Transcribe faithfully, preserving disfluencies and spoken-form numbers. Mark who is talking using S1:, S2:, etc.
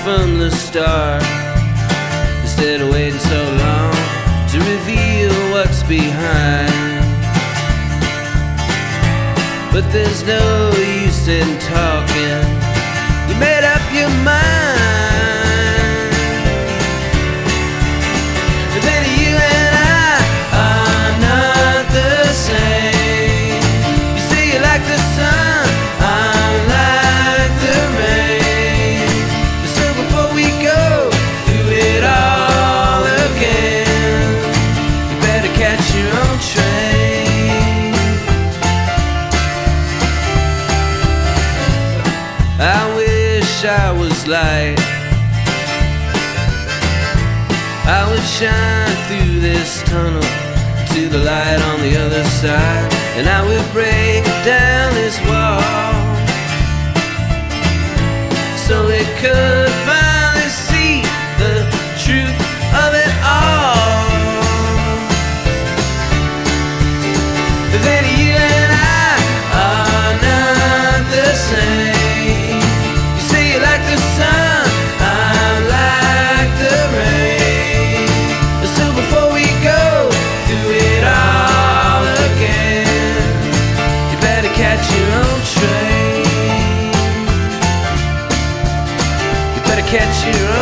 S1: from the start, instead of waiting so long to reveal what's behind. But there's no use in talking, you made up your mind. But then you and I are not the same. You say you like the sun, I'm like the rain. So before we go through it all again, you better catch your own train. I wish I was light, I would shine through this tunnel to the light on the other side, and I would break down this wall so it could finally see the truth of it all. But then you and I are not the same. Like the sun, I'm like the rain. So before we go through it all again, you better catch your own train. You better catch your own